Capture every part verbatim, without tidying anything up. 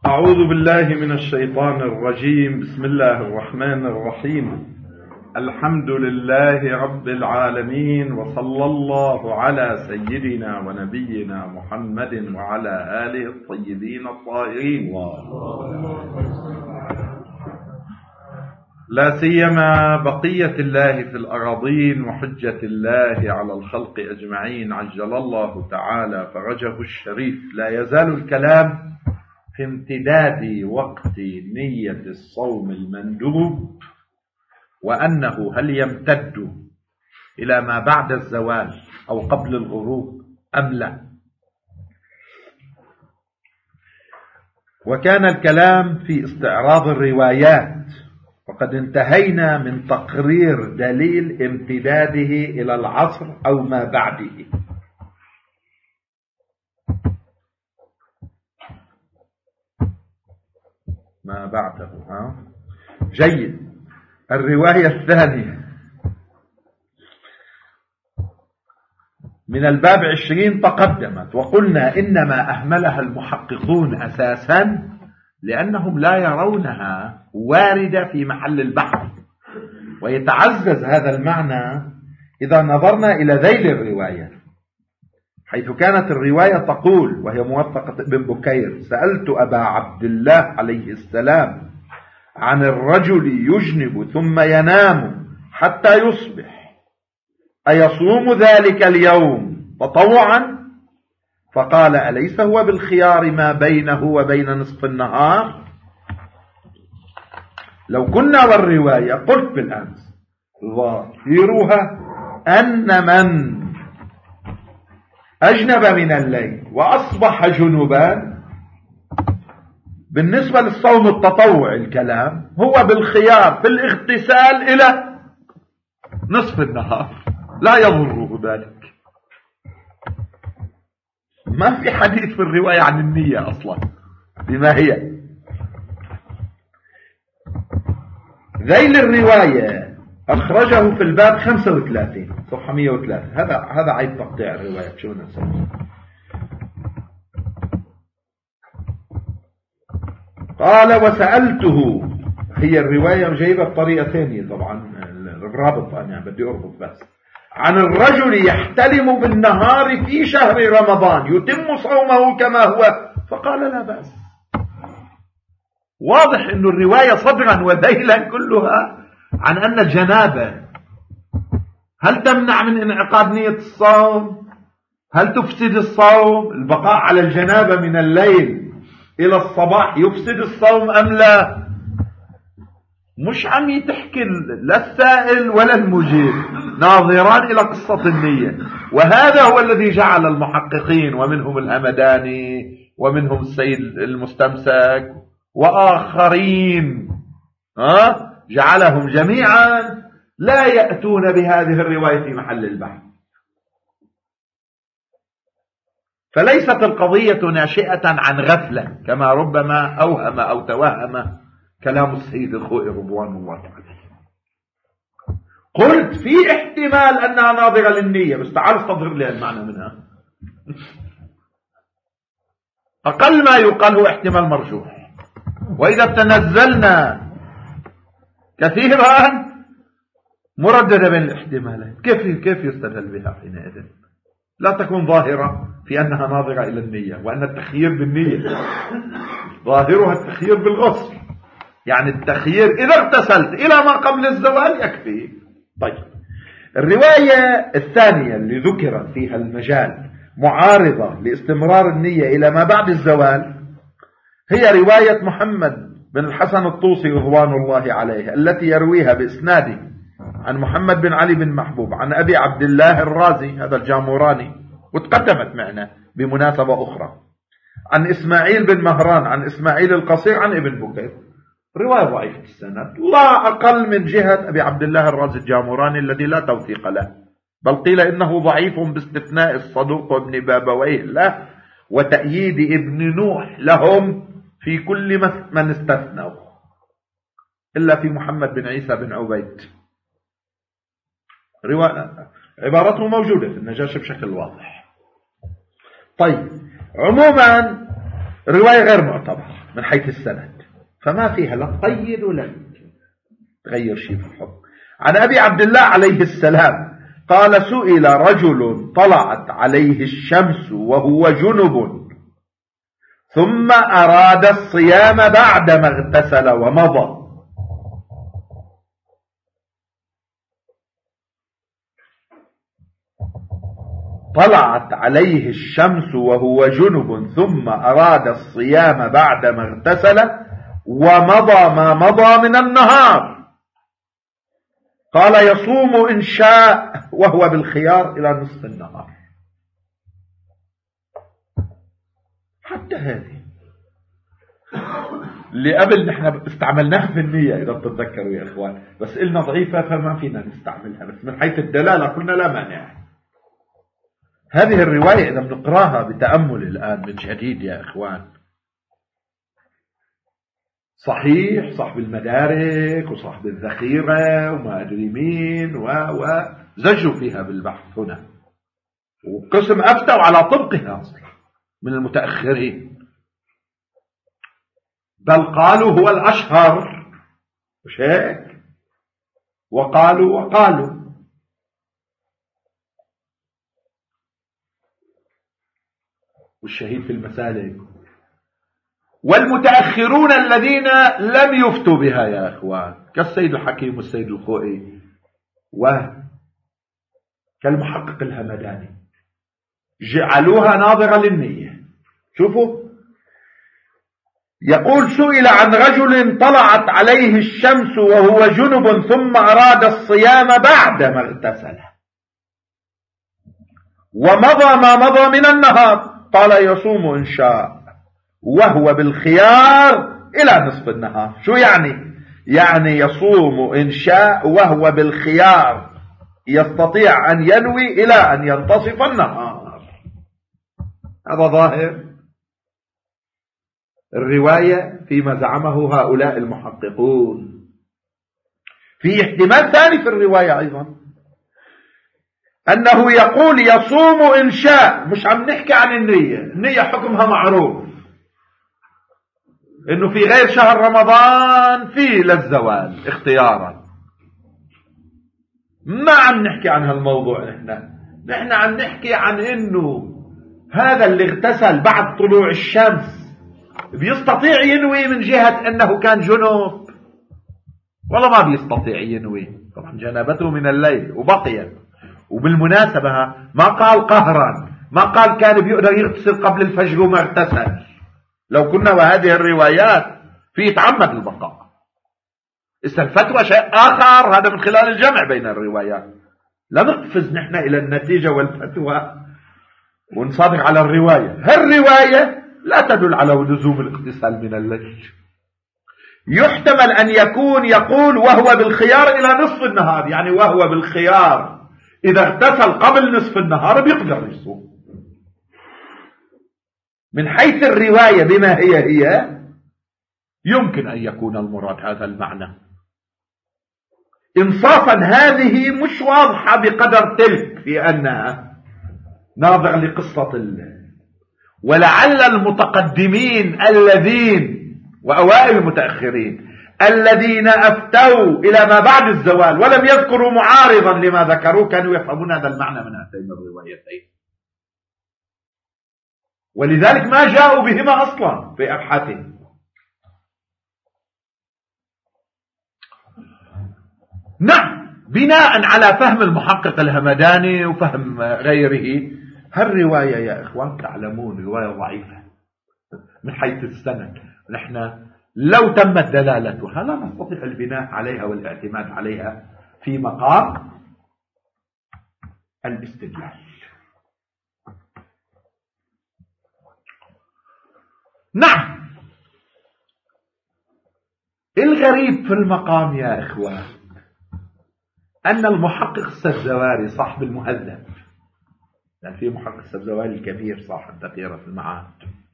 أعوذ بالله من الشيطان الرجيم. بسم الله الرحمن الرحيم. الحمد لله رب العالمين، وصلى الله على سيدنا ونبينا محمد وعلى آله الطيبين الطاهرين، لا سيما بقية الله في الأراضين وحجة الله على الخلق أجمعين، عجل الله تعالى فرجه الشريف. لا يزال الكلام في امتداد وقت نية الصوم المندوب، وأنه هل يمتد إلى ما بعد الزوال أو قبل الغروب أم لا. وكان الكلام في استعراض الروايات، وقد انتهينا من تقرير دليل امتداده إلى العصر أو ما بعده. ما بعده ها؟ جيد. الرواية الثانية من الباب عشرين تقدمت، وقلنا إنما أهملها المحققون أساسا لأنهم لا يرونها واردة في محل البحث، ويتعزز هذا المعنى إذا نظرنا إلى ذيل الرواية، حيث كانت الرواية تقول وهي موثقة ابن بكير: سألت أبا عبد الله عليه السلام عن الرجل يجنب ثم ينام حتى يصبح أيصوم ذلك اليوم تطوعا؟ فقال: أليس هو بالخيار ما بينه وبين نصف النهار؟ لو كنا والرواية قلت بالأمس ظاهرها أن من أجنب من الليل وأصبح جنوبا بالنسبة للصوم التطوع الكلام هو بالخيار في الاغتسال إلى نصف النهار، لا يضره ذلك. ما في حديث في الرواية عن النية أصلا بما هي. ذيل الرواية أخرجه في الباب خمسة وثلاثين صفحة مئة وثلاثة. هذا هذا عيب تقطيع الرواية. شو نسوي؟ قال: وسألته. هي الرواية جايبة بطريقة ثانية طبعا، الرابط أنا بدي أربط بس. عن الرجل يحتلم بالنهار في شهر رمضان يتم صومه كما هو، فقال: لا بأس. واضح أن الرواية صدرا وذيلا كلها عن أن الجنابة هل تمنع من انعقاد نية الصوم؟ هل تفسد الصوم؟ البقاء على الجنابة من الليل إلى الصباح يفسد الصوم أم لا؟ مش عم يتحكي لا السائل ولا المجيب، ناظران إلى قصة النية. وهذا هو الذي جعل المحققين ومنهم الهمداني ومنهم السيد المستمسك وآخرين ها جعلهم جميعا لا يأتون بهذه الرواية في محل البحث. فليست القضية ناشئة عن غفلة كما ربما أوهم أو توهم كلام السيد الخوئي رضوان الله عليه. قلت في احتمال أنها ناظرة للنية، بس تعال استظهر لي المعنى منها. أقل ما يقال هو احتمال مرجوح، وإذا تنزلنا كثيرا مرددة بين الاحتمالات. كيف كيف يستدل بها حينئذ؟ لا تكون ظاهرة في أنها ناظرة إلى النية، وأن التخيير بالنية ظاهرها التخيير بالغسل، يعني التخيير إذا اغتسلت إلى ما قبل الزوال يكفي. طيب، الرواية الثانية اللي ذكرت فيها المجال معارضة لاستمرار النية إلى ما بعد الزوال هي رواية محمد بن الحسن الطوسي رضوان الله عليه، التي يرويها بإسناده عن محمد بن علي بن محبوب عن أبي عبد الله الرازي، هذا الجاموراني، وتقدمت معنا بمناسبة أخرى، عن إسماعيل بن مهران عن إسماعيل القصير عن ابن بكير. رواية ضعيفة السند، لا أقل من جهة أبي عبد الله الرازي الجاموراني الذي لا توثيق له، بل قيل إنه ضعيف باستثناء الصدوق وابن بابويه له وتأييد ابن نوح لهم في كل من استثنوا إلا في محمد بن عيسى بن عبيد. عبارته موجودة في النجاشي بشكل واضح. طيب، عموما رواية غير معتبرة من حيث السند، فما فيها لا تقيد ولا تغير شيء في الحكم. عن أبي عبد الله عليه السلام قال سئل رجل طلعت عليه الشمس وهو جنب ثم أراد الصيام بعدما اغتسل ومضى. طلعت عليه الشمس وهو جنب ثم أراد الصيام بعدما اغتسل ومضى ما مضى من النهار، قال يصوم إن شاء وهو بالخيار إلى نصف النهار. حتى هذه اللي قبل نحن استعملناها في النية إذا بتتذكروا يا إخوان، بس قلنا ضعيفة فما فينا نستعملها، بس من حيث الدلالة قلنا لا مانع. هذه الرواية إذا بنقراها بتأمل الآن من جديد يا إخوان، صحيح صاحب المدارك وصاحب الذخيرة وما أدري مين وزجوا فيها بالبحث هنا، وقسم أفتوا على طبقها أصلا من المتأخرين، بل قالوا هو الأشهر، مش هيك؟ وقالوا وقالوا. والشهيد في المسالك والمتأخرون الذين لم يفتوا بها يا إخوان كالسيد الحكيم والسيد الخوئي وكالمحقق الهمداني جعلوها ناظرة للنية. شوفوا يقول سئل عن رجل طلعت عليه الشمس وهو جنب ثم أراد الصيام بعدما اغتسل ومضى ما مضى من النهار، قال يصوم إن شاء وهو بالخيار إلى نصف النهار. شو يعني؟ يعني يصوم إن شاء وهو بالخيار، يستطيع أن ينوي إلى أن ينتصف النهار. هذا ظاهر الرواية فيما زعمه هؤلاء المحققون. في احتمال ثاني في الرواية أيضا أنه يقول يصوم إن شاء، مش عم نحكي عن النية، النية حكمها معروف إنه في غير شهر رمضان في للزوال اختيارا، ما عم نحكي عن هالموضوع. نحن نحن عم نحكي عن إنه هذا اللي اغتسل بعد طلوع الشمس بيستطيع ينوي من جهة أنه كان جنوب، والله ما بيستطيع ينوي، طبعا جنابته من الليل وبقي. وبالمناسبة ما قال قهرا، ما قال كان بيقدر يغتسل قبل الفجر وما اغتسل، لو كنا وهذه الروايات في يتعمد البقاء. إذا الفتوى شيء آخر، هذا من خلال الجمع بين الروايات، لا نقفز نحن إلى النتيجة والفتوى ونصادق على الرواية. هالرواية لا تدل على لزوم الاغتسال من الليل. يحتمل أن يكون يقول وهو بالخيار إلى نصف النهار، يعني وهو بالخيار إذا اغتسل قبل نصف النهار بيقدر يصوم. من حيث الرواية بما هي هي يمكن أن يكون المراد هذا المعنى. إنصافا هذه مش واضحة بقدر تلك في أنها ناظر لقصة الله، ولعل المتقدمين الذين وأوائل المتأخرين الذين أفتوا إلى ما بعد الزوال ولم يذكروا معارضا لما ذكروا كانوا يفهمون هذا المعنى من هاتين الروايتين، ولذلك ما جاءوا بهما أصلا في أبحاثهم. نعم، بناء على فهم المحقق الهمداني وفهم غيره، هالرواية يا إخوان تعلمون رواية ضعيفة من حيث السند. نحن لو تمت دلالتها لا نستطيع البناء عليها والاعتماد عليها في مقام الاستدلال. نعم، الغريب في المقام يا إخوان أن المحقق السبزواري صاحب المهذب، يعني في محقق السبزواري الكبير صاحب تقرير في المعاد،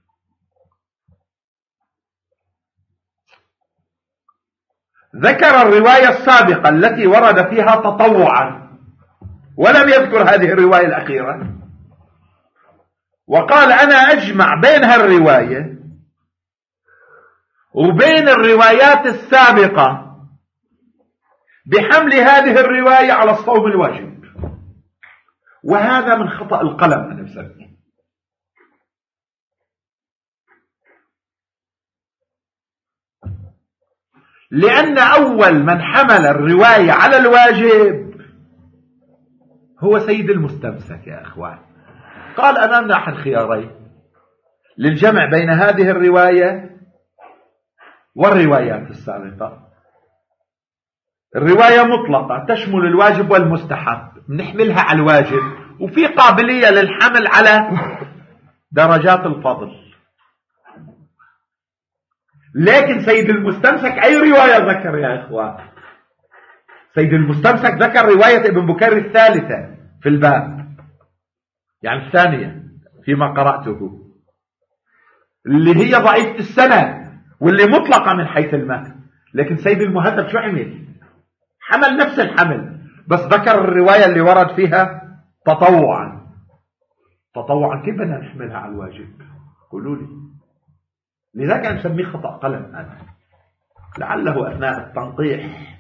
ذكر الرواية السابقة التي ورد فيها تطوعا ولم يذكر هذه الرواية الأخيرة، وقال أنا أجمع بين هالرواية وبين الروايات السابقة بحمل هذه الرواية على الصوم الواجب، وهذا من خطأ القلم أنا بسميه. لأن أول من حمل الرواية على الواجب هو سيد المستمسك يا أخوان. قال أمامنا أحد خيارين للجمع بين هذه الرواية والروايات السابقة. الرواية مطلقة تشمل الواجب والمستحب، نحملها على الواجب، وفي قابلية للحمل على درجات الفضل. لكن سيد المستمسك أي رواية ذكر يا إخوان؟ سيد المستمسك ذكر رواية ابن بكير الثالثة في الباب، يعني الثانية فيما قرأته، اللي هي ضعيفة السند واللي مطلقة من حيث المتن. لكن سيد المهذب شو عمل؟ حمل نفس الحمل، بس ذكر الرواية اللي ورد فيها تطوعا. تطوعا كيف بدنا نحملها على الواجب؟ قولوا لي. لذلك أنا نسميه خطأ قلم أنا، لعله أثناء التنقيح.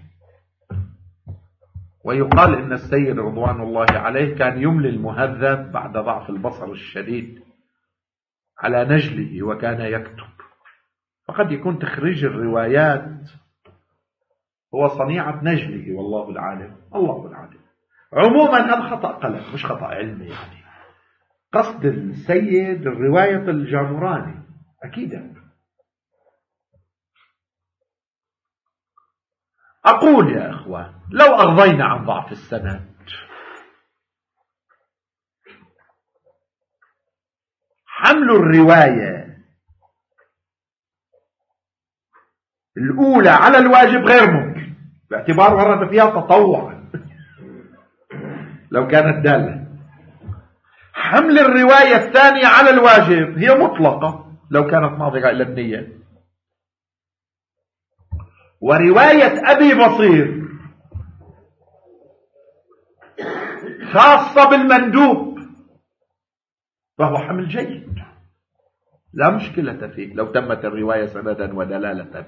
ويقال إن السيد رضوان الله عليه كان يملي المهذب بعد ضعف البصر الشديد على نجله وكان يكتب، فقد يكون تخريج الروايات هو صنيعة نجله والله العالم، الله العالم. عموما هذا خطأ قلم مش خطأ علمي. يعني قصد السيد الرواية الجاموراني أكيد. أقول يا أخوان لو أرضينا عن ضعف السند، حمل الرواية الأولى على الواجب غير ممكن باعتبار ورد فيها تطوعا لو كانت دالة. حمل الرواية الثانية على الواجب هي مطلقة لو كانت ناظرة إلى النية. ورواية أبي بصير خاصة بالمندوب فهو حمل جيد لا مشكلة فيه لو تمت الرواية سندا ودلالة.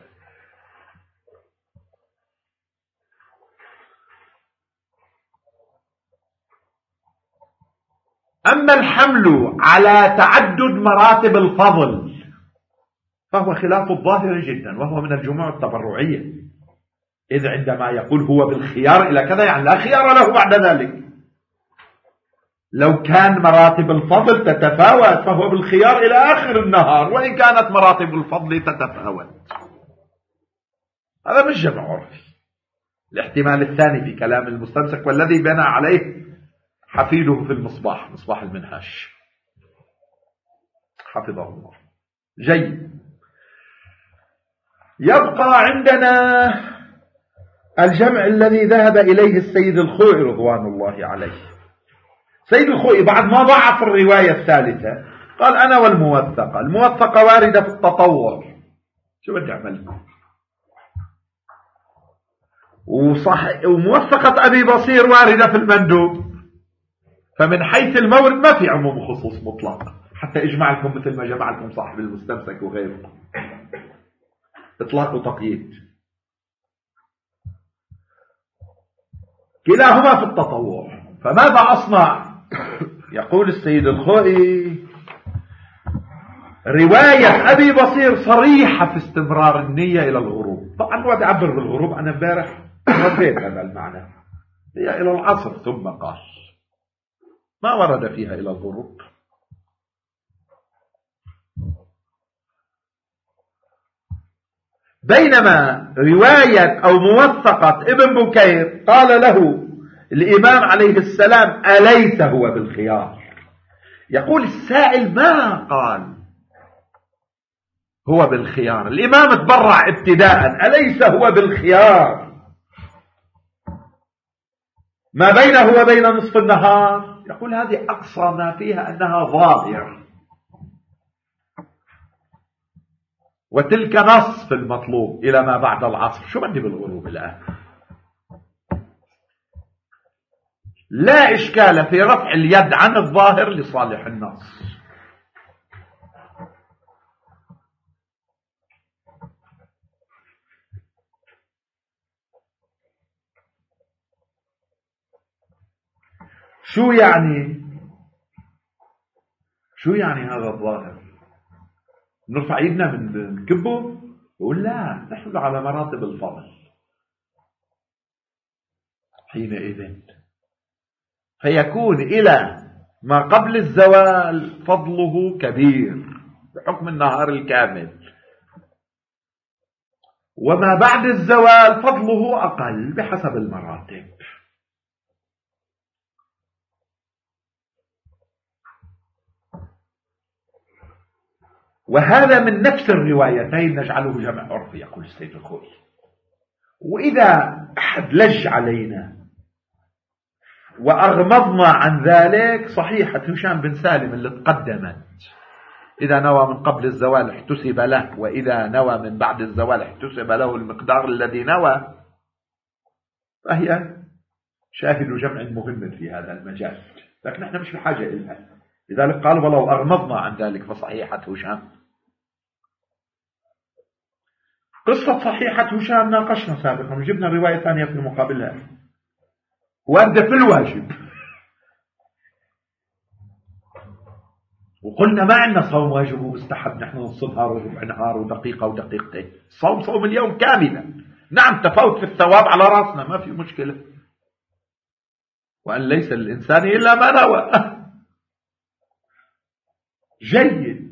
أما الحمل على تعدد مراتب الفضل فهو خلاف الظاهر جدا، وهو من الجموع التبرعية، إذ عندما يقول هو بالخيار إلى كذا يعني لا خيار له بعد ذلك. لو كان مراتب الفضل تتفاوت فهو بالخيار إلى آخر النهار، وإن كانت مراتب الفضل تتفاوت. هذا مش جمع عرفي. الاحتمال الثاني في كلام المستمسك والذي بنى عليه حفيده في المصباح، مصباح المنهاج حفظه الله. جيد. يبقى عندنا الجمع الذي ذهب إليه السيد الخوئي رضوان الله عليه. سيد الخوئي بعد ما ضعف الرواية الثالثة قال أنا والموثقة، الموثقة واردة في التطور، شو بدي أعمل؟ وصح وموثقة أبي بصير واردة في المندوب، فمن حيث المورد ما في عموم وخصوص مطلق، حتى اجمع لكم مثل ما جمع لكم صاحب المستمسك وغيره، اطلاق وتقييد، كلاهما في التطور. فماذا أصنع؟ يقول السيد الخوئي رواية أبي بصير صريحة في استمرار النية إلى الغروب. طبعا هو تعبر بالغروب، أنا امبارح رديت هذا المعنى، هي إلى العصر ثم قال، ما ورد فيها إلى الغروب. بينما رواية أو موثقة ابن بكير قال له الإمام عليه السلام أليس هو بالخيار؟ يقول السائل ما قال هو بالخيار، الإمام تبرع ابتداء أليس هو بالخيار ما بينه وبين نصف النهار؟ يقول هذه أقصى ما فيها أنها ظاهرة، وتلك نصف المطلوب إلى ما بعد العصر. شو بدي بالغروب الآن؟ لا إشكال في رفع اليد عن الظاهر لصالح النص. شو يعني شو يعني هذا الظاهر؟ نرفع ايدنا من كبه؟ يقول لا، نحن على مراتب الفضل حينئذ، فيكون إلى ما قبل الزوال فضله كبير بحكم النهار الكامل، وما بعد الزوال فضله أقل بحسب المراتب. وهذا من نفس الروايتين نجعله جمع عرفي، يقول السيد الخوئي. وإذا أحد لج علينا وأغمضنا عن ذلك، صحيحة هشام بن سالم اللي تقدمت، إذا نوى من قبل الزوال احتسب له، وإذا نوى من بعد الزوال احتسب له المقدار الذي نوى، فهي شاهد جمع مهم في هذا المجال، لكن احنا مش بحاجة إليها. لذلك قال ولو أغمضنا عن ذلك فصحيحة هشام. قصة صحيحة هشام ناقشنا سابقا وجبنا رواية ثانية في مقابلها، وأدى في الواجب، وقلنا ما عندنا صوم واجب ومستحب، نحن نص نهار وربع نهار ودقيقة ودقيقتين. الصوم صوم اليوم كاملا، نعم تفاوت في الثواب على راسنا ما في مشكلة، وأن ليس الإنسان إلا ما نوى. جيد.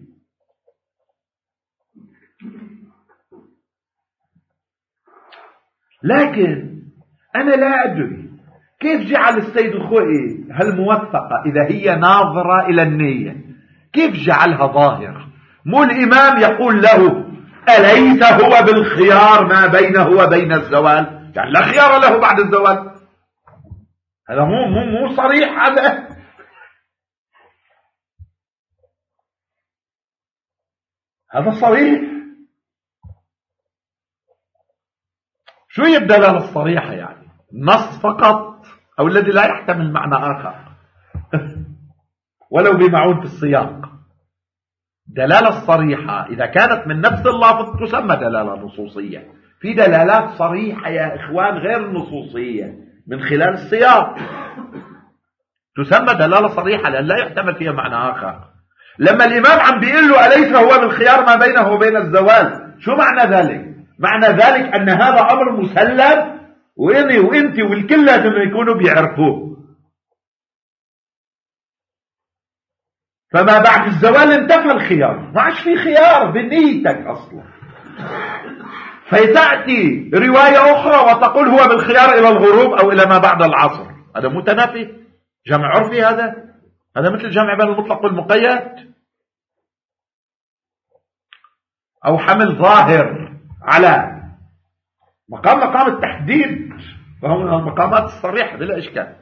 لكن أنا لا أدري كيف جعل السيد الخوئي هالموثقة إذا هي ناظرة إلى النية، كيف جعلها ظاهرة؟ مو الإمام يقول له أليس هو بالخيار ما بينه وبين الزوال؟ يعني لا خيار له بعد الزوال. هذا مو مو مو صريح، هذا هذا صريح. شو هي الدلالة الصريحة؟ يعني نص فقط، أو الذي لا يحتمل معنى آخر ولو بمعون في السياق. دلالة الصريحة إذا كانت من نفس اللافظ تسمى دلالة نصوصية. في دلالات صريحة يا إخوان غير نصوصية من خلال السياق تسمى دلالة صريحة لأن لا يحتمل فيها معنى آخر. لما الإمام عم بيقول له أليس هو بالخيار ما بينه وبين الزوال، شو معنى ذلك؟ معنى ذلك أن هذا أمر مسلم وإني وإنت والكل لازم يكونوا بيعرفوه. فما بعد الزوال انتفى الخيار، ما عادش في خيار بنيتك أصلا. فتأتي رواية أخرى وتقول هو بالخيار إلى الغروب أو إلى ما بعد العصر، هذا متنافي. جمع عرفي هذا هذا مثل جمع بين المطلق والمقيد، أو حمل ظاهر على مقام مقام التحديد، وهو من المقامات الصريحة بلا إشكال.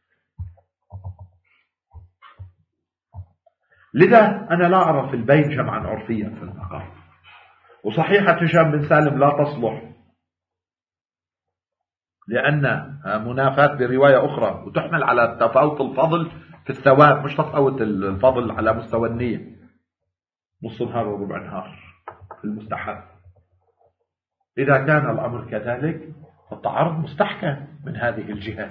لذا أنا لا أرى في البين جمعا عرفيا في المقام. وصحيحة هشام بن سالم لا تصلح لأن منافاة برواية أخرى، وتحمل على تفاوت الفضل في الثواب، مش تفاوت الفضل على مستوى النية، نص نهار وربع نهار في المستحب. إذا كان الأمر كذلك فالتعارض مستحكم من هذه الجهة.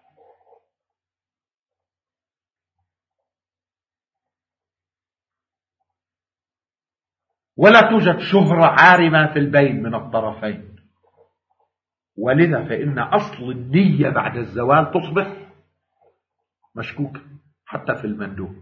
ولا توجد شهرة عارمة في البين من الطرفين، ولذا فإن أصل النية بعد الزوال تصبح مشكوكة حتى في المندوب.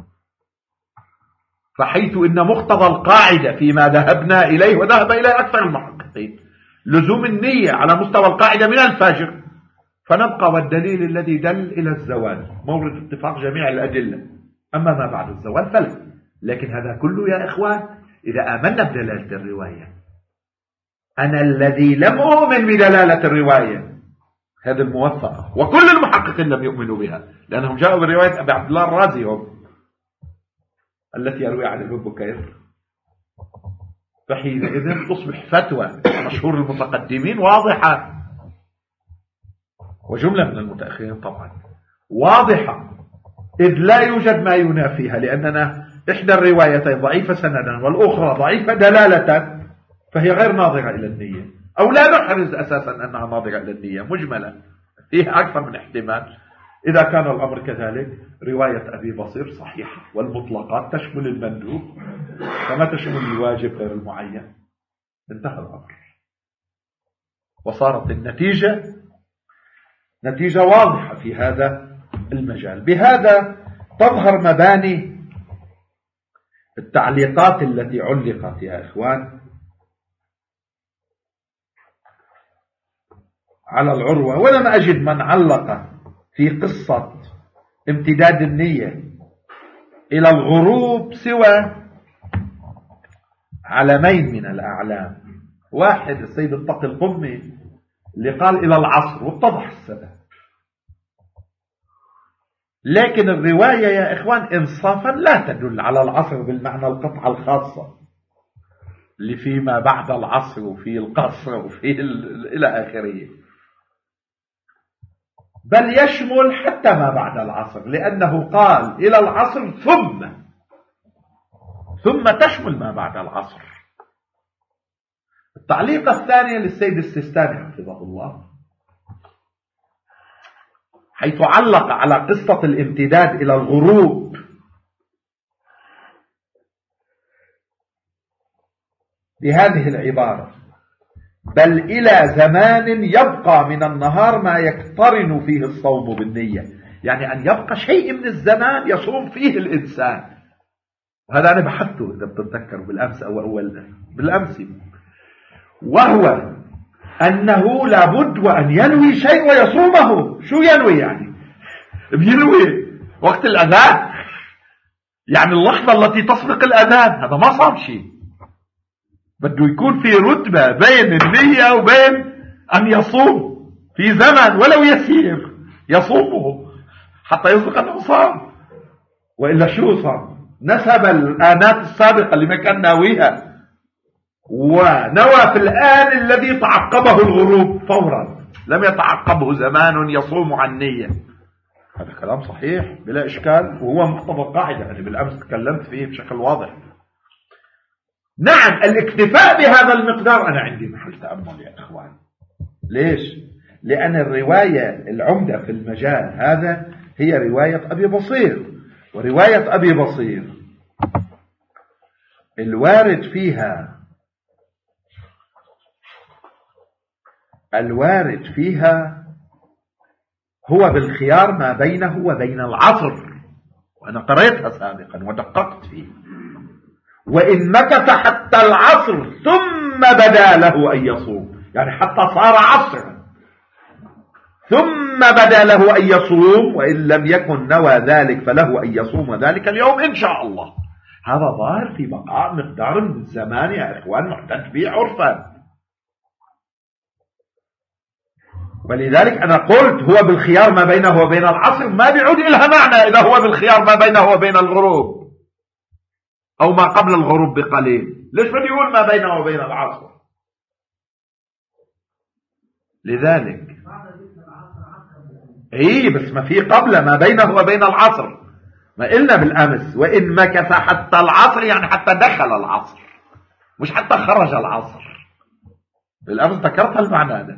فحيث إن مقتضى القاعدة فيما ذهبنا إليه وذهب إليه أكثر المحققين لزوم النية على مستوى القاعدة من الفجر، فنبقى والدليل الذي دل إلى الزوال مورد اتفاق جميع الأدلة. أما ما بعد الزوال فلا. لكن هذا كله يا إخوان إذا آمنا بدلالة الرواية. أنا الذي لم أؤمن بدلالة الرواية هذا الموثقة، وكل المحققين لم يؤمنوا بها لأنهم جاءوا برواية أبي عبد الله الرازي هم التي يروي عن ابن بكير. فحينئذ تصبح فتوى مشهور المتقدمين واضحة، وجملة من المتأخرين طبعا واضحة، إذ لا يوجد ما ينافيها، لأننا إحدى الروايتين ضعيفة سندا والأخرى ضعيفة دلالة، فهي غير ناظرة إلى النية، أو لا نحرز أساسا أنها ناظرة إلى النية، مجملة فيها أكثر من احتمال. إذا كان الأمر كذلك رواية أبي بصير صحيحة، والمطلقات تشمل المندوب كما تشمل الواجب غير المعين. انتهى الأمر، وصارت النتيجة نتيجة واضحة في هذا المجال. بهذا تظهر مباني التعليقات التي علقت يا إخوان على العروة، ولم أجد من علق في قصة امتداد النية إلى الغروب سوى علمين من الأعلام. واحد السيد التقي القمي اللي قال إلى العصر، واتضح السبب. لكن الرواية يا إخوان إنصافا لا تدل على العصر بالمعنى القطعة الخاصة اللي فيما بعد العصر وفي القصر وفي إلى آخره، بل يشمل حتى ما بعد العصر، لأنه قال إلى العصر ثم ثم تشمل ما بعد العصر. التعليق الثاني للسيد السيستاني حفظه الله، حيث علق على قصة الامتداد إلى الغروب بهذه العبارة: بل إلى زمان يبقى من النهار ما يقترن فيه الصوم بالنية، يعني أن يبقى شيء من الزمان يصوم فيه الإنسان. وهذا أنا بحثته إذا بتتذكروا بالأمس أو أول بالأمس، وهو أنه لابد وأن ينوي شيء ويصومه. شو ينوي يعني؟ بينوي وقت الأذان، يعني اللحظة التي تسبق الأذان، هذا ما صار شيء. بده يكون في رتبة بين النية وبين أن يصوم في زمن ولو يسير يصومه حتى يصدق أنه صام، وإلا شو صام؟ نسب الآنات السابقة اللي ما كان ناويها، ونوى في الآن الذي تعقبه الغروب فورا، لم يتعقبه زمان يصوم عن نية. هذا كلام صحيح بلا إشكال، وهو مقتضى قاعدة يعني بالأمس تكلمت فيه بشكل واضح. نعم، الاكتفاء بهذا المقدار أنا عندي محل تأمل يا إخوان. ليش؟ لأن الرواية العمدة في المجال هذا هي رواية أبي بصير، ورواية أبي بصير الوارد فيها الوارد فيها هو بالخيار ما بينه وبين العصر، وأنا قرأتها سابقا ودققت فيه. وإن مكث حتى العصر ثم بدا له أن يصوم، يعني حتى صار عصرا ثم بدا له أن يصوم، وإن لم يكن نوى ذلك فله أن يصوم ذلك اليوم إن شاء الله. هذا ظاهر في بقاء مقدار من الزمان يا إخوان معتد به عرفا. ولذلك أنا قلت هو بالخيار ما بينه وبين العصر، ما بيعود إلها معنى إذا هو بالخيار ما بينه وبين الغروب أو ما قبل الغروب بقليل. ليش بده يقول ما بينه وبين العصر؟ لذلك اي بس ما في قبل ما بينه وبين العصر. ما قلنا بالأمس وإن مكث حتى العصر، يعني حتى دخل العصر، مش حتى خرج العصر. بالأمس ذكرت المعنى هذا.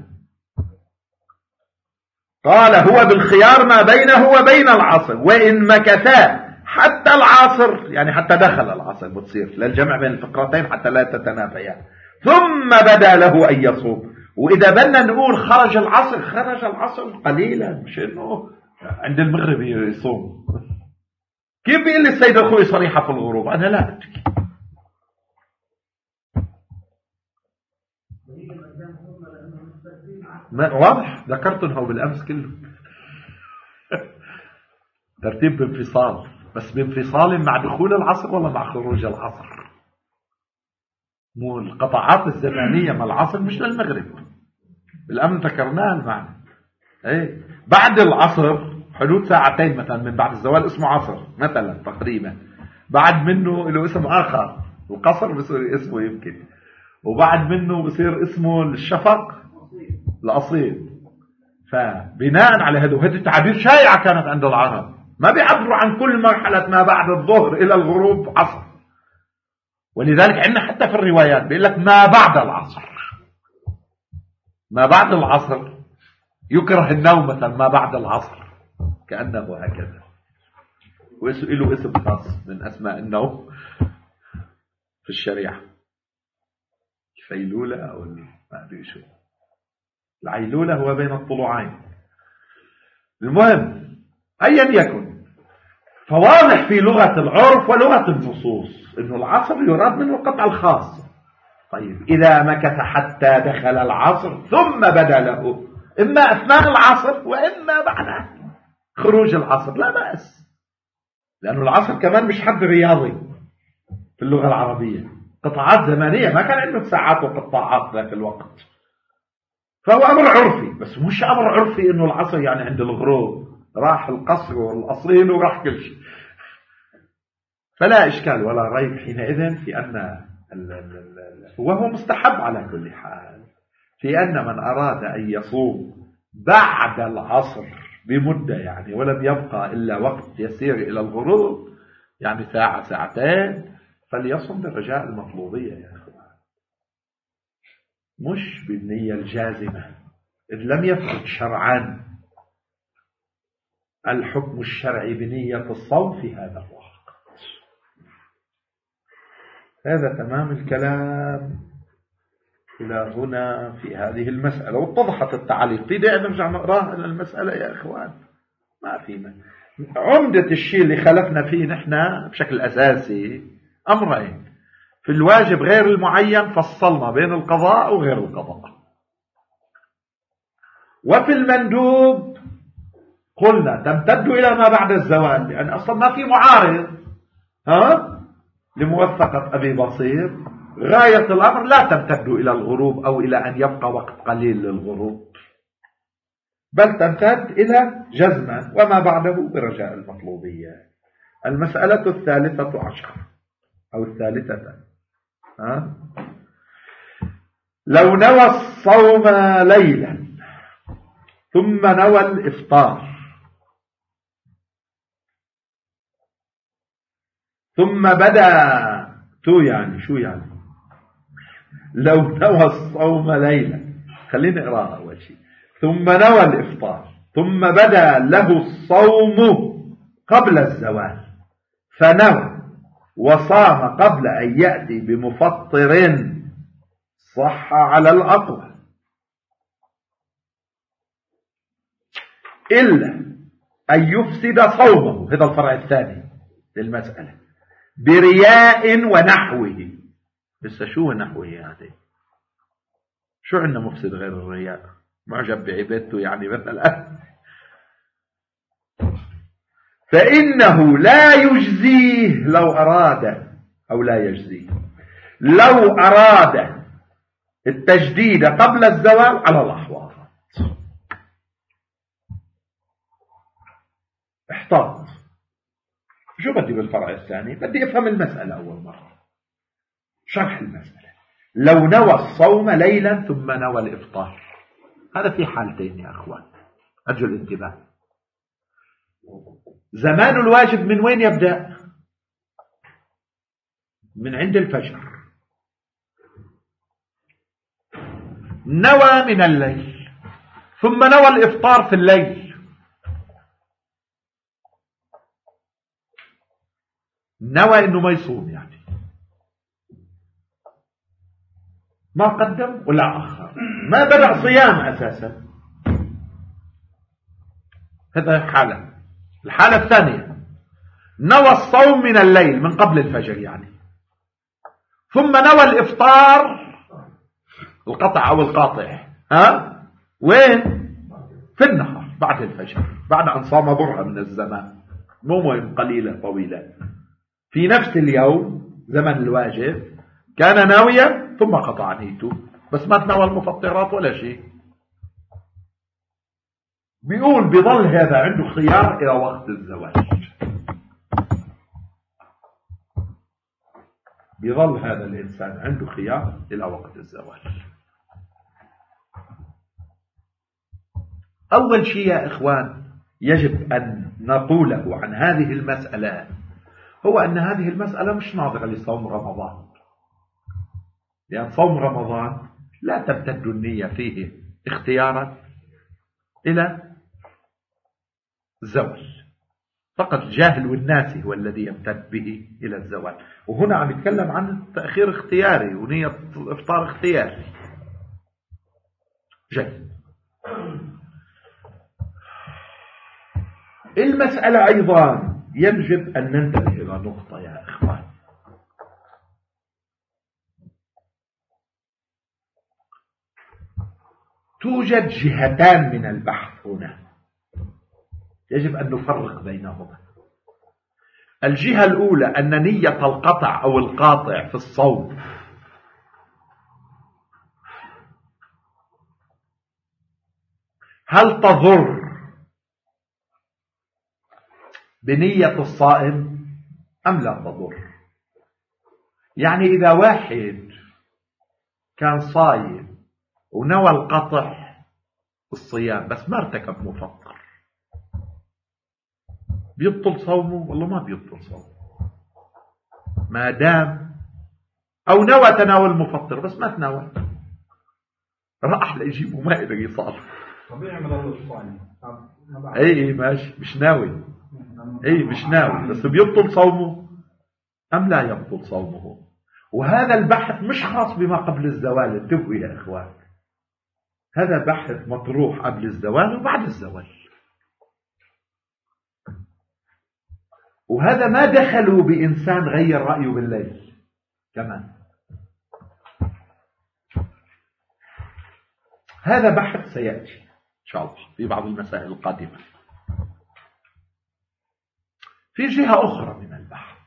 قال هو بالخيار ما بينه وبين العصر، وإن مكثا حتى العصر يعني حتى دخل العصر، بتصير للجمع بين الفقرتين حتى لا تتنافيان. ثم بدا له أن يصوم. وإذا بدنا نقول خرج العصر، خرج العصر قليلا، مش إنه عند المغرب يصوم. كيف بيقول لي السيد أخوي صريحة في الغروب؟ أنا لا أتكي. ما واضح ذكرت انه بالامس كله ترتيب بانفصال، بس بانفصال مع دخول العصر ولا مع خروج العصر؟ مو القطعات الزمانيه مع العصر مش للمغرب. بالامس ذكرناها المعنى. ايه بعد العصر حدود ساعتين مثلا من بعد الزوال اسمه عصر مثلا تقريبا، بعد منه له اسم اخر القصر بصير اسمه يمكن، وبعد منه بصير اسمه الشفق الأصيل. فبناء على هذا، وهذه التعابير شائعة كانت عند العرب، ما بيعبروا عن كل مرحلة ما بعد الظهر إلى الغروب عصر. ولذلك عندنا حتى في الروايات بيقول لك ما بعد العصر، ما بعد العصر يكره النوم مثلا ما بعد العصر، كأنه هكذا، وله اسم خاص من أسماء النوم في الشريعة، الفيلولة أو ما أدري شو، العيلولة هو بين الطلوعين. المهم أيا يكن، فواضح في لغة العرف ولغة النصوص إنه العصر يراد منه القطع الخاص. طيب إذا مكث حتى دخل العصر ثم بدا له، إما أثناء العصر وإما بعد خروج العصر، لا بأس، لأنه العصر كمان مش حد رياضي في اللغة العربية، قطعات زمنية، ما كان عنده ساعات وقطاعات ذاك الوقت، فهو أمر عرفي. بس مش أمر عرفي إنه العصر يعني عند الغروب راح القصر والأصيل وراح كل شيء. فلا إشكال ولا ريب حينئذ في أن وهو مستحب على كل حال في أن من أراد أن يصوم بعد العصر بمدة يعني ولم يبقى إلا وقت يسير إلى الغروب، يعني ساعة ساعتين، فليصوم برجاء المطلوبية يا أخوان، مش بالنية الجازمة، إذ لم يثبت شرعا الحكم الشرعي بنية الصوم في هذا الوقت. هذا تمام الكلام إلى هنا في هذه المسألة، واتضحت التعليق. في داعي نرجع نقراها المسألة يا إخوان، ما فينا. عمدة الشيء اللي خلفنا فيه نحن بشكل أساسي أمرين: في الواجب غير المعين فصلنا بين القضاء وغير القضاء، وفي المندوب قلنا تمتد إلى ما بعد الزوال، لأن أصلا ما في معارض ها لموثقة أبي بصير. غاية الأمر لا تمتد إلى الغروب أو إلى أن يبقى وقت قليل للغروب، بل تمتد إلى جزمة وما بعده برجاء المطلوبية. المسألة الثالثة عشر أو الثالثة، ها؟ لو نوى الصوم ليلا ثم نوى الإفطار ثم بدأ تو يعني شو يعني لو نوى الصوم ليلا، خلينا نقراها أول شيء. ثم نوى الإفطار ثم بدأ له الصوم قبل الزوال فنوى وصام قبل أن يأتي بمفطر صح على الأقوى، إلا أن يفسد صومه، هذا الفرع الثاني للمسألة، برياء ونحوه. بس شو نحوه يعني؟ شو عندنا مفسد غير الرياء؟ معجب بعبادته يعني مثلا، فإنه لا يجزيه لو أراد، أو لا يجزيه لو أراد التجديد قبل الزوال على الأحوال. احتاط. شو بدي بالفرع الثاني؟ بدي أفهم المسألة أول مرة، شرح المسألة. لو نوى الصوم ليلا ثم نوى الإفطار، هذا في حالتين يا أخوان، أرجو الانتباه. زمان الواجب من وين يبدأ؟ من عند الفجر. نوى من الليل ثم نوى الإفطار في الليل، نوى إنه ما يصوم، يعني ما قدم ولا أخر، ما بدأ صيام أساسا. هذا حالة. الحالة الثانية نوى الصوم من الليل من قبل الفجر يعني، ثم نوى الإفطار القطع أو القاطع، ها وين؟ في النهار بعد الفجر، بعد أن صام برهة من الزمان، مو مهم قليلة طويلة، في نفس اليوم زمن الواجب كان ناويا ثم قطع نيته، بس ما تناول المفطرات ولا شيء. بيقول بيظل هذا عنده خيار إلى وقت الزواج، بيظل هذا الإنسان عنده خيار إلى وقت الزواج. أول شيء يا إخوان يجب أن نقوله عن هذه المسألة هو أن هذه المسألة مش ناظرة لصوم رمضان، لأن صوم رمضان لا تمتد النية فيه اختيارا إلى زوال، فقط الجاهل والناسي هو الذي يمتد به إلى الزوال. وهنا عم يتكلم عن تأخير اختياري ونية إفطار اختياري. جيد. المسألة أيضا يجب أن ننتبه إلى نقطة يا إخوان. توجد جهتان من البحث هنا، يجب أن نفرق بينهما. الجهة الأولى أن نية القطع أو القاطع في الصوم هل تضر بنية الصائم أم لا تضر؟ يعني إذا واحد كان صايم ونوى القطع الصيام بس ما ارتكب مفطر، بيبطل صومه والله ما بيبطل صومه، ما دام أو نوى تناول المفطر بس ما تناول، راح ليجيبه ما قدر يصالح. طبيعي من الله الصائم. اي ماشي مش ناوي، اي مش ناوي بس بيبطل صومه ام لا يبطل صومه. وهذا البحث مش خاص بما قبل الزوال، انتبهوا يا اخوان، هذا بحث مطروح قبل الزوال وبعد الزوال، وهذا ما دخلوا بإنسان غير رأيه بالليل كمان. هذا بحث سيأتي إن شاء الله في بعض المسائل القادمة. في جهة أخرى من البحث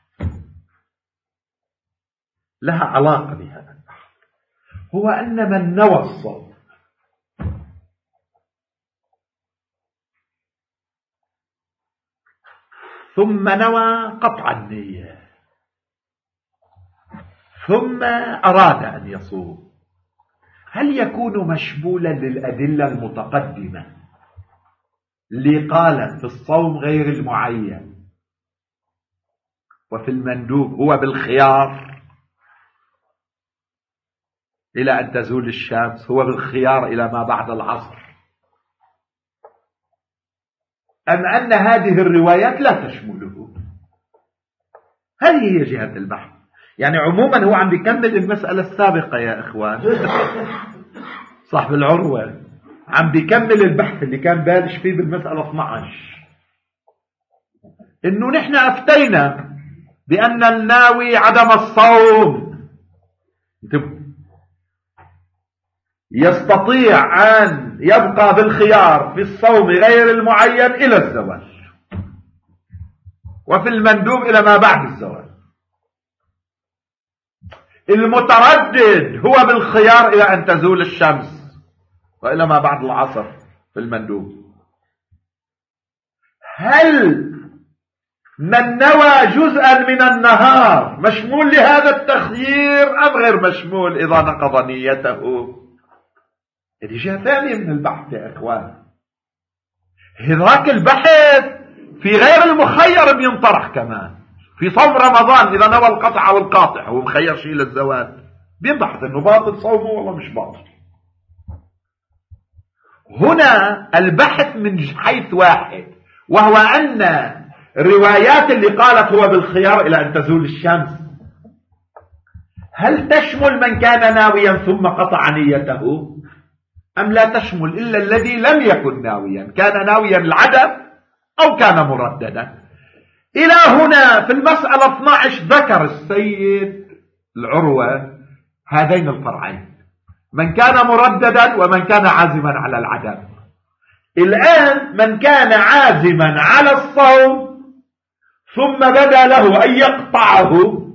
لها علاقة بهذا البحث، هو أن من نوى الصوم ثم نوى قطع النية ثم أراد أن يصوم، هل يكون مشمولا للأدلة المتقدمة اللي قالت في الصوم غير المعين وفي المندوب هو بالخيار إلى أن تزول الشمس، هو بالخيار إلى ما بعد العصر، أم أن هذه الروايات لا تشمله؟ هذه هي جهة البحث. يعني عموما هو عم بيكمل المسألة السابقة يا إخوان، صاحب العروة عم بيكمل البحث اللي كان بالش فيه بالمسألة اثني عشر، إنه نحن أفتينا بأن الناوي عدم الصوم يستطيع أن يبقى بالخيار في الصوم غير المعين إلى الزوال، وفي المندوب إلى ما بعد الزوال. المتردد هو بالخيار إلى أن تزول الشمس وإلى ما بعد العصر في المندوب. هل من نوى جزءا من النهار مشمول لهذا التخيير أم غير مشمول إذا نقض نيته؟ هذه جهة ثانية من البحث يا إخوان. هذاك البحث في غير المخير بينطرح كمان في صوم رمضان، إذا نوى القطع أو القاطع هو مخير شيء للزواج بينبحث إنه باطل صومه والله مش باطل. هنا البحث من حيث واحد، وهو أن الروايات اللي قالت هو بالخيار إلى أن تزول الشمس هل تشمل من كان ناويا ثم قطع نيته أم لا تشمل إلا الذي لم يكن ناويا، كان ناويا العدم أو كان مرددا. إلى هنا في المسألة اثني عشر ذكر السيد العروة هذين الفرعين، من كان مرددا ومن كان عازما على العدم. الآن من كان عازما على الصوم ثم بدا له أن يقطعه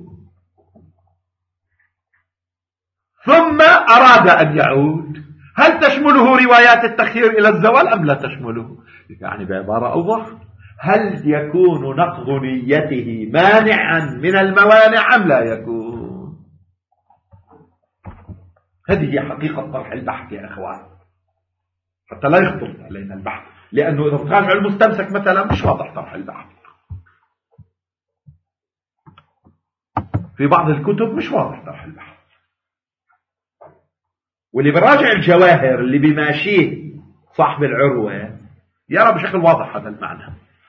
ثم أراد أن يعود، هل تشمله روايات التخيير إلى الزوال أم لا تشمله؟ يعني بعبارة أوضح، هل يكون نقض نيته مانعا من الموانع أم لا يكون؟ هذه هي حقيقة طرح البحث يا أخوان، حتى لا يخطر علينا البحث، لأنه إذا تراجع المستمسك مثلا مش واضح طرح البحث، في بعض الكتب مش واضح طرح البحث، واللي براجع الجواهر اللي بماشيه صاحب العروة يرى بشكل واضح هذا المعنى.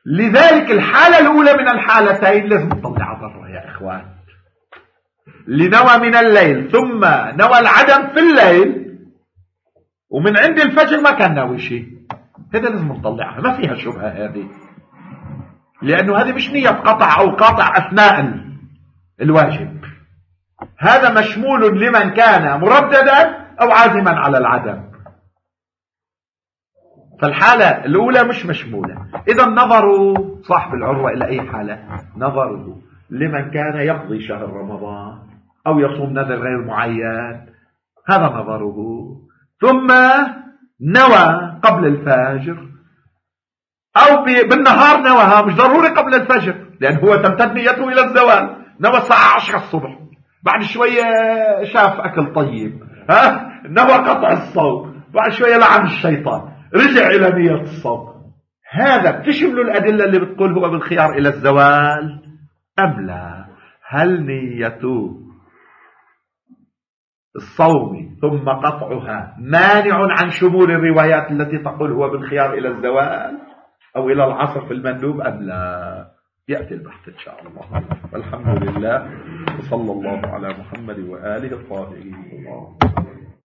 لذلك الحالة الأولى من الحالتين لازم تطلع برا يا إخوان. لنوى من الليل ثم نوى العدم في الليل ومن عند الفجر ما كان ناوي شيء، هذا لازم نطلعها، ما فيها شبهة هذه، لأنه هذه مش نية قطع أو قاطع أثناء الواجب، هذا مشمول لمن كان مرددا أو عازما على العدم. فالحالة الأولى مش مشمولة. إذا نظروا صاحب العروة إلى أي حالة؟ نظروا لمن كان يقضي شهر رمضان أو يصوم نذر غير معين، هذا نظره. ثم نوى قبل الفجر أو بالنهار نواها، مش ضروري قبل الفجر، لأن هو تمتد نيته إلى الزوال. نوى الساعة عشرة الصبح، بعد شوية شاف أكل طيب، ها نوى قطع الصوم، بعد شوية لعن الشيطان، رجع إلى نية الصوم. هذا بتشمل الأدلة اللي بتقول هو بالخيار إلى الزوال أم لا؟ هل نية الصوم ثم قطعها مانع عن شمول الروايات التي تقول هو بالخيار إلى الزوال أو إلى العصر في المندوب أم لا؟ يأتي البحث إن شاء الله. والحمد لله وصلى الله على محمد وآله الطاهرين.